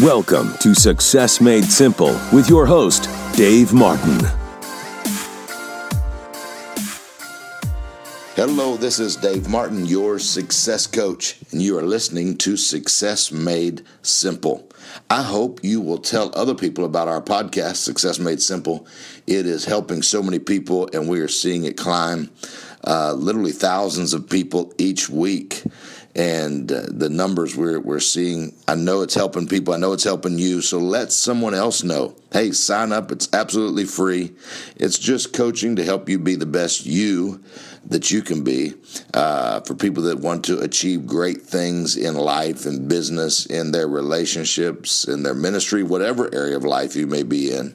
Welcome to Success Made Simple with your host, Dave Martin. Hello, this is Dave Martin, your success coach, and you are listening to Success Made Simple. I hope you will tell other people about our podcast, Success Made Simple. It is helping so many people, and we are seeing it climb literally thousands of people each week. And the numbers we're seeing, I know it's helping people. I know it's helping you. So let someone else know. Hey, sign up. It's absolutely free. It's just coaching to help you be the best you that you can be for people that want to achieve great things in life and business, in their relationships, in their ministry, whatever area of life you may be in.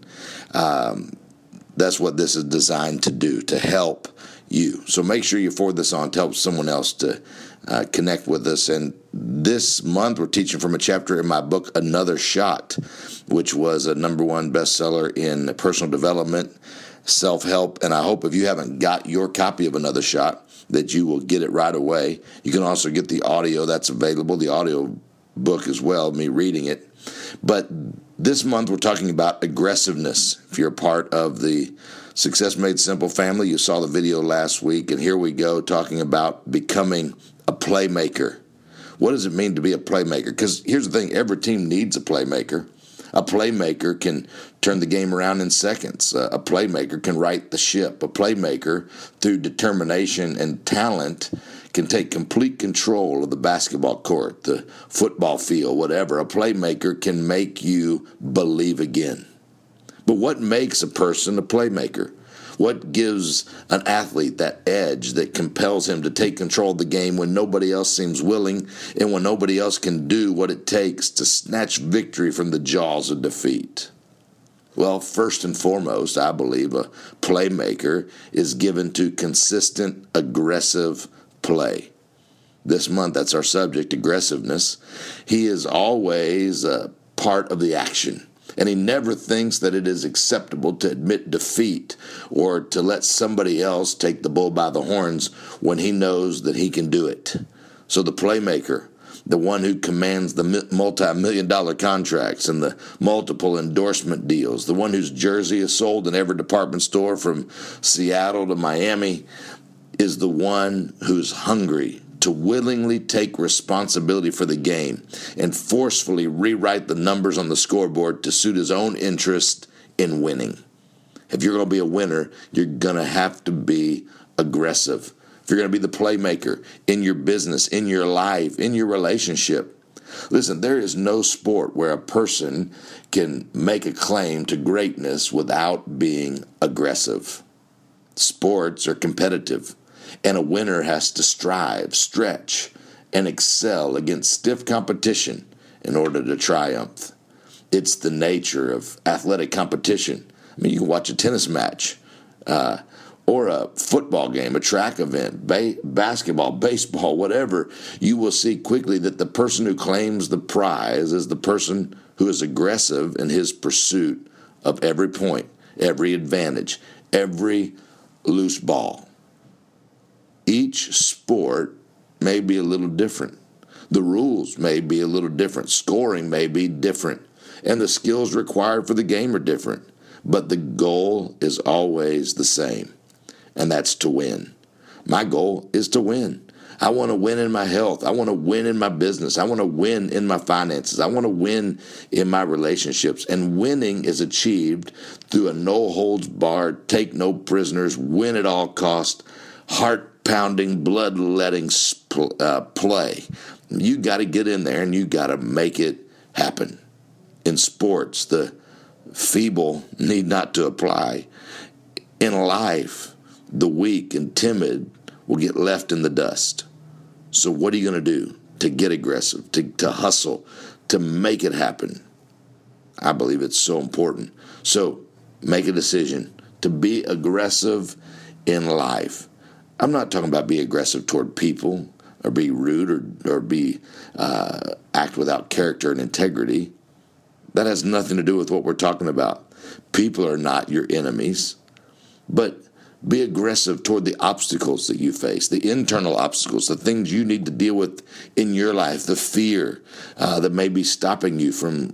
That's what this is designed to do, to help you. So make sure you forward this on to help someone else to connect with us. And this month we're teaching from a chapter in my book, Another Shot, which was a #1 bestseller in personal development, self-help. And I hope if you haven't got your copy of Another Shot, that you will get it right away. You can also get the audio that's available, the audio book as well, me reading it. But this month we're talking about aggressiveness. If you're a part of the Success Made Simple family, you saw the video last week, and here we go talking about becoming a playmaker. What does it mean to be a playmaker? Because here's the thing, every team needs a playmaker. A playmaker can turn the game around in seconds. A playmaker can right the ship. A playmaker, through determination and talent, can take complete control of the basketball court, the football field, whatever. A playmaker can make you believe again. But what makes a person a playmaker? What gives an athlete that edge that compels him to take control of the game when nobody else seems willing and when nobody else can do what it takes to snatch victory from the jaws of defeat? Well, first and foremost, I believe a playmaker is given to consistent, aggressive play. This month, that's our subject, aggressiveness. He is always a part of the action. And he never thinks that it is acceptable to admit defeat or to let somebody else take the bull by the horns when he knows that he can do it. So the playmaker, the one who commands the multi-million-dollar contracts and the multiple endorsement deals, the one whose jersey is sold in every department store from Seattle to Miami, is the one who's hungry to willingly take responsibility for the game and forcefully rewrite the numbers on the scoreboard to suit his own interest in winning. If you're going to be a winner, you're going to have to be aggressive. If you're going to be the playmaker in your business, in your life, in your relationship. Listen, there is no sport where a person can make a claim to greatness without being aggressive. Sports are competitive. And a winner has to strive, stretch, and excel against stiff competition in order to triumph. It's the nature of athletic competition. I mean, you can watch a tennis match or a football game, a track event, basketball, baseball, whatever. You will see quickly that the person who claims the prize is the person who is aggressive in his pursuit of every point, every advantage, every loose ball. Each sport may be a little different. The rules may be a little different. Scoring may be different. And the skills required for the game are different. But the goal is always the same, and that's to win. My goal is to win. I want to win in my health. I want to win in my business. I want to win in my finances. I want to win in my relationships. And winning is achieved through a no-holds-barred, take no prisoners, win at all cost, heart-pounding, blood-letting play. You got to get in there and you got to make it happen. In sports, the feeble need not to apply. In life, the weak and timid will get left in the dust. So what are you going to do to get aggressive, to hustle, to make it happen? I believe it's so important. So make a decision to be aggressive in life. I'm not talking about be aggressive toward people or be rude or be act without character and integrity. That has nothing to do with what we're talking about. People are not your enemies, but be aggressive toward the obstacles that you face, the internal obstacles, the things you need to deal with in your life, the fear that may be stopping you from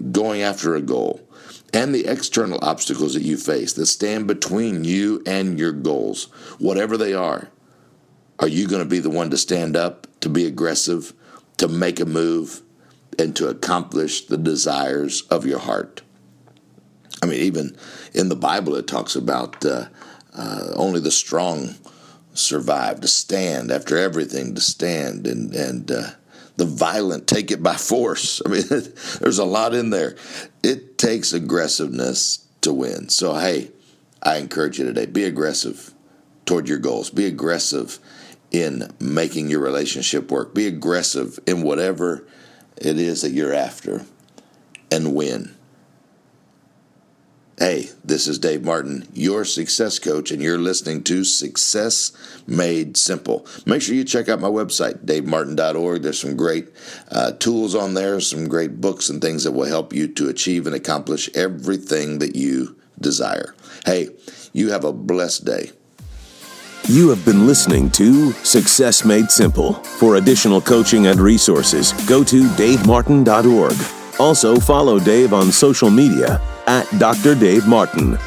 going after a goal, and the external obstacles that you face that stand between you and your goals, whatever they are you going to be the one to stand up, to be aggressive, to make a move, and to accomplish the desires of your heart? I mean, even in the Bible, it talks about only the strong survive, to stand after everything, to stand, and the violent take it by force. I mean, there's a lot in there. It takes aggressiveness to win. So, hey, I encourage you today, be aggressive toward your goals. Be aggressive in making your relationship work. Be aggressive in whatever it is that you're after, and win. Hey, this is Dave Martin, your success coach, and you're listening to Success Made Simple. Make sure you check out my website, davemartin.org. There's some great tools on there, some great books and things that will help you to achieve and accomplish everything that you desire. Hey, you have a blessed day. You have been listening to Success Made Simple. For additional coaching and resources, go to davemartin.org. Also, follow Dave on social media at Dr. Dave Martin.